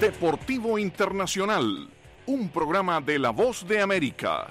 Deportivo Internacional, un programa de La Voz de América.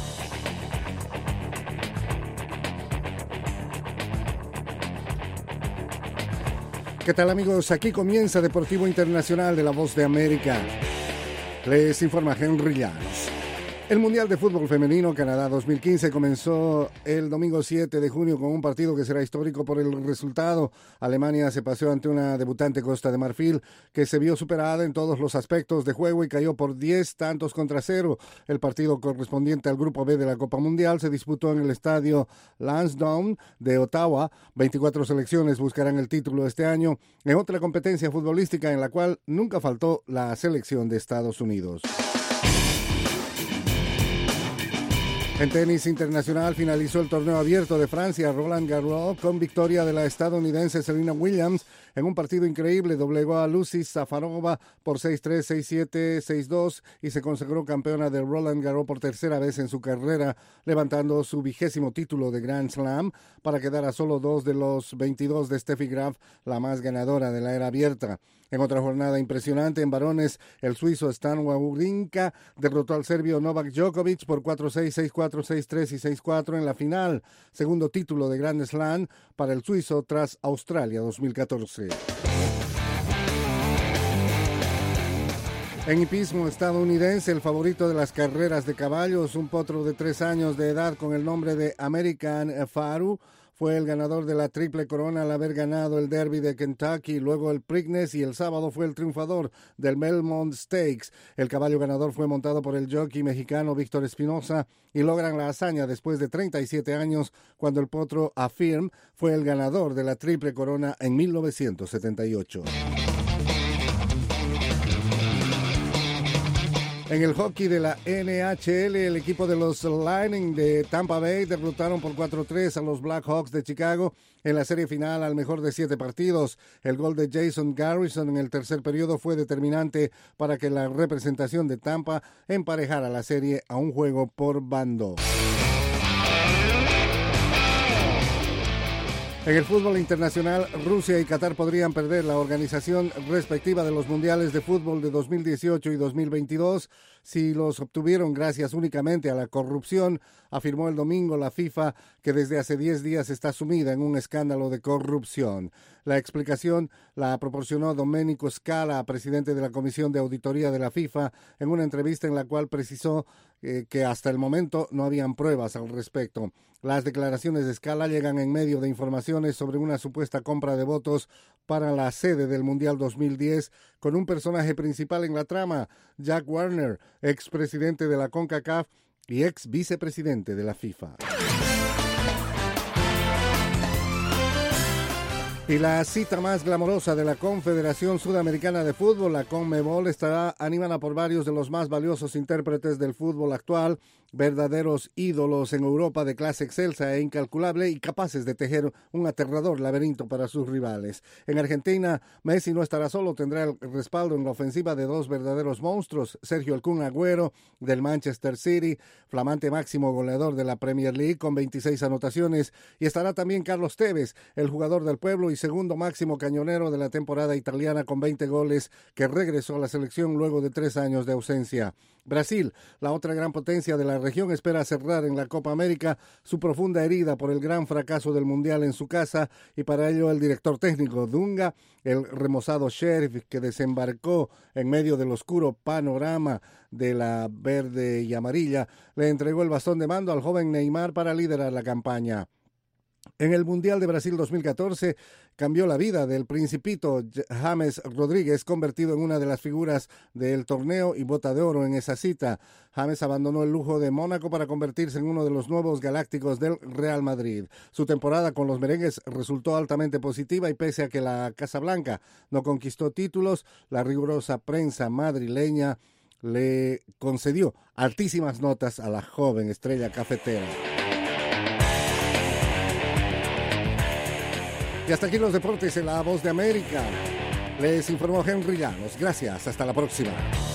¿Qué tal, amigos? Aquí comienza Deportivo Internacional de La Voz de América. Les informa Henry Llanos. El Mundial de Fútbol Femenino Canadá 2015 comenzó el domingo 7 de junio con un partido que será histórico por el resultado. Alemania se paseó ante una debutante Costa de Marfil que se vio superada en todos los aspectos de juego y cayó por 10-0. El partido correspondiente al Grupo B de la Copa Mundial se disputó en el estadio Lansdowne de Ottawa. 24 selecciones buscarán el título este año en otra competencia futbolística en la cual nunca faltó la selección de Estados Unidos. En tenis internacional finalizó el torneo abierto de Francia Roland Garros con victoria de la estadounidense Serena Williams en un partido increíble. Doblegó a Lucy Safarova por 6-3, 6-7, 6-2 y se consagró campeona de Roland Garros por tercera vez en su carrera, levantando su 20º título de Grand Slam para quedar a solo 2 de los 22 de Steffi Graf, la más ganadora de la era abierta. En otra jornada impresionante en varones, el suizo Stan Wawrinka derrotó al serbio Novak Djokovic por 4-6, 6-4, 6-3 y 6-4 en la final. Segundo título de Grand Slam para el suizo tras Australia 2014. En hipismo estadounidense, el favorito de las carreras de caballos, un potro de 3 años de edad con el nombre de American Pharoah, fue el ganador de la triple corona al haber ganado el Derby de Kentucky, luego el Preakness y el sábado fue el triunfador del Belmont Stakes. El caballo ganador fue montado por el jockey mexicano Víctor Espinosa y logran la hazaña después de 37 años cuando el potro Affirm fue el ganador de la triple corona en 1978. En el hockey de la NHL, el equipo de los Lightning de Tampa Bay derrotaron por 4-3 a los Blackhawks de Chicago en la serie final al mejor de 7 partidos. El gol de Jason Garrison en el tercer periodo fue determinante para que la representación de Tampa emparejara la serie a un juego por bando. En el fútbol internacional, Rusia y Qatar podrían perder la organización respectiva de los mundiales de fútbol de 2018 y 2022 si los obtuvieron gracias únicamente a la corrupción, afirmó el domingo la FIFA, que desde hace 10 días está sumida en un escándalo de corrupción. La explicación la proporcionó Domenico Scala, presidente de la Comisión de Auditoría de la FIFA, en una entrevista en la cual precisó que hasta el momento no habían pruebas al respecto. Las declaraciones de Scala llegan en medio de informaciones sobre una supuesta compra de votos para la sede del Mundial 2010 con un personaje principal en la trama, Jack Warner, expresidente de la CONCACAF y ex vicepresidente de la FIFA. Y la cita más glamorosa de la Confederación Sudamericana de Fútbol, la CONMEBOL, estará animada por varios de los más valiosos intérpretes del fútbol actual, verdaderos ídolos en Europa de clase excelsa e incalculable y capaces de tejer un aterrador laberinto para sus rivales. En Argentina, Messi no estará solo, tendrá el respaldo en la ofensiva de 2 verdaderos monstruos, Sergio El Kun Agüero del Manchester City, flamante máximo goleador de la Premier League con 26 anotaciones, y estará también Carlos Tevez, el jugador del pueblo y segundo máximo cañonero de la temporada italiana con 20 goles, que regresó a la selección luego de 3 años de ausencia. Brasil, la otra gran potencia de la región, espera cerrar en la Copa América su profunda herida por el gran fracaso del Mundial en su casa, y para ello el director técnico Dunga, el remozado Sheriff que desembarcó en medio del oscuro panorama de la verde y amarilla, le entregó el bastón de mando al joven Neymar para liderar la campaña. En el Mundial de Brasil 2014 cambió la vida del principito James Rodríguez, convertido en una de las figuras del torneo y bota de oro en esa cita. James abandonó el lujo de Mónaco para convertirse en uno de los nuevos galácticos del Real Madrid. Su temporada con los merengues resultó altamente positiva y pese a que la Casa Blanca no conquistó títulos, la rigurosa prensa madrileña le concedió altísimas notas a la joven estrella cafetera. Y hasta aquí los deportes en La Voz de América. Les informó Henry Llanos. Gracias, hasta la próxima.